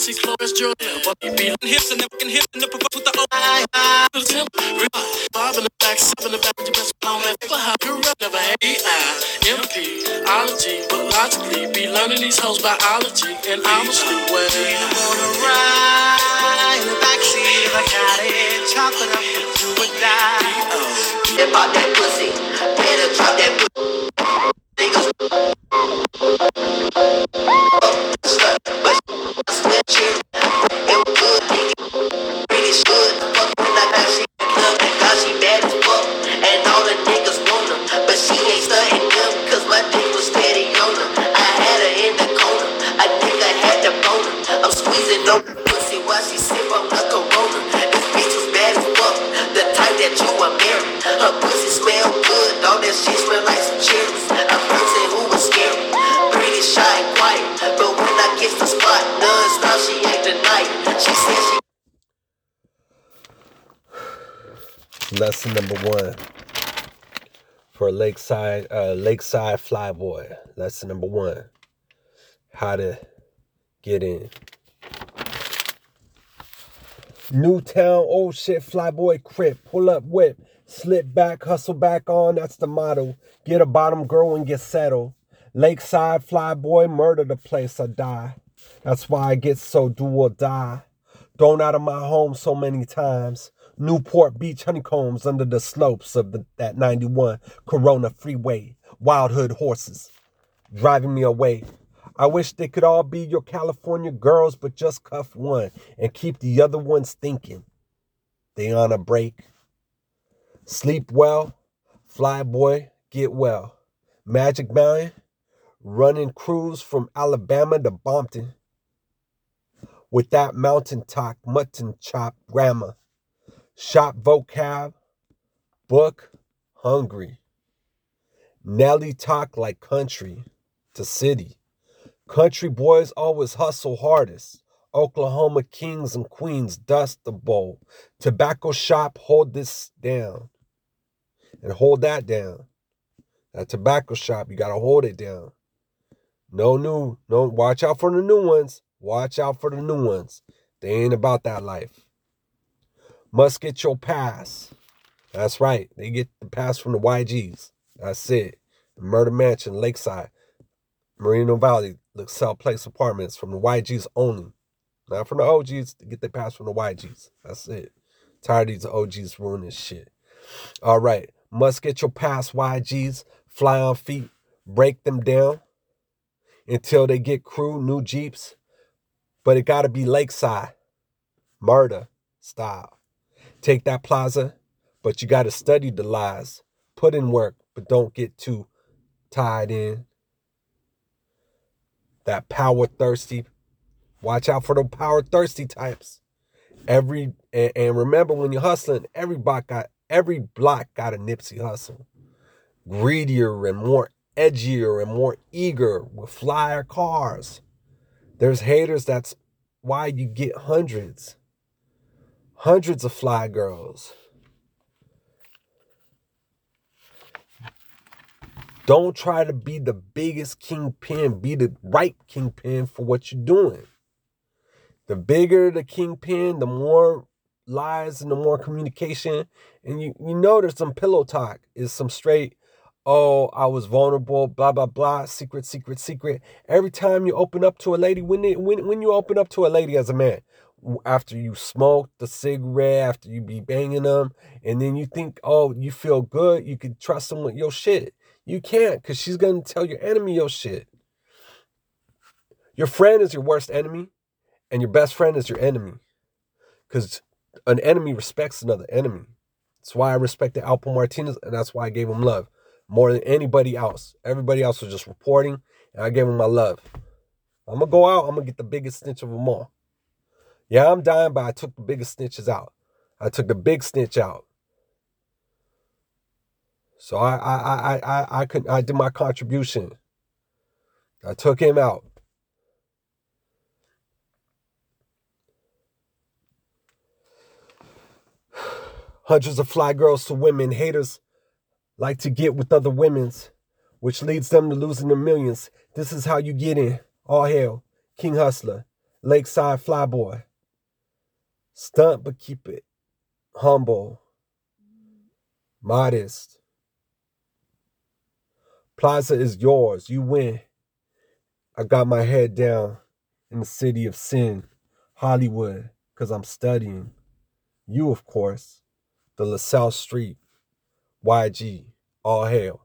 pussy slow as Georgia. But he be hips and never can hit and never with the old. Bob in the back, sub in the back, you best know that for how you rap. Never had E-I-M-P, ology, but logically be learning these hoes biology and honestly well. You wanna ride in the backseat if I got it, chocolate up, you would die. If I that pussy, better drop that pussy. Niggas, slut, but sweat shit, it was good, nigga. Really good, fuck when I got shit in the club, cause she bad as fuck, and all the niggas want her, but she ain't stunting them, cause my dick was steady on her. I had her in the corner, I think I had to bone her. I'm squeezing on the pussy while she sip on the Corona. This bitch was bad as fuck, the type that you are married. Her pussy smell good, all that shit smell like some cherries. A person who was scary, pretty shy and quiet, but when I get the spot, non-stop she ain't denied. She said she. Lesson number 1 for Lakeside Flyboy. Lesson number 1: how to get in. Newtown, old shit, Flyboy crib, pull up whip, slip back, hustle back on, that's the motto. Get a bottom girl and get settled. Lakeside Flyboy, murder the place or die. That's why I get so do or die. Thrown out of my home so many times. Newport Beach honeycombs under the slopes of that 91 Corona freeway. Wild hood horses driving me away. I wish they could all be your California girls, but just cuff one and keep the other ones thinking they on a break. Sleep well, Flyboy, get well. Magic Mountain, running cruise from Alabama to Bompton. With that mountain talk, mutton chop grammar. Shop vocab, book, hungry. Nelly talk like country to city. Country boys always hustle hardest. Oklahoma kings and queens dust the bowl. Tobacco shop, hold this down. And hold that down. That tobacco shop, you gotta hold it down. No, watch out for the new ones. Watch out for the new ones. They ain't about that life. Must get your pass. That's right. They get the pass from the YGs. That's it. Murder Mansion, Lakeside, Merino Valley, sell place apartments from the YGs only. Not from the OGs. They get their pass from the YGs. That's it. Tired of these OGs ruining shit. All right. Must get your pass, YGs. Fly on feet. Break them down until they get crew, new Jeeps. But it got to be Lakeside. Murder style. Take that plaza, but you got to study the lies. Put in work, but don't get too tied in. That power thirsty. Watch out for the power thirsty types. And remember, when you're hustling, every block got a Nipsey Hussle. Greedier and more edgier and more eager with flyer cars. There's haters. That's why you get hundreds of fly girls. Don't try to be the biggest kingpin. Be the right kingpin for what you're doing. The bigger the kingpin, the more lies and the more communication. And you know there's some pillow talk. Is some straight, oh, I was vulnerable, blah, blah, blah, secret. Every time you open up to a lady, when you open up to a lady as a man, after you smoke the cigarette, after you be banging them, and then you think, oh, you feel good, you can trust them with your shit. You can't, because she's going to tell your enemy your shit. Your friend is your worst enemy, and your best friend is your enemy. Because an enemy respects another enemy. That's why I respected Alpo Martinez, and that's why I gave him love more than anybody else. Everybody else was just reporting, and I gave him my love. I'm going to go out, I'm going to get the biggest snitch of them all. Yeah, I'm dying, but I took the biggest snitches out. I took the big snitch out. So I did my contribution. I took him out. Hundreds of fly girls to women. Haters like to get with other women's, which leads them to losing their millions. This is how you get in. All hail, King Hustler. Lakeside Flyboy. Stunt, but keep it humble, modest. Plaza is yours. You win. I got my head down in the city of sin, Hollywood, because I'm studying. You, of course, the LaSalle Street, YG, all hail.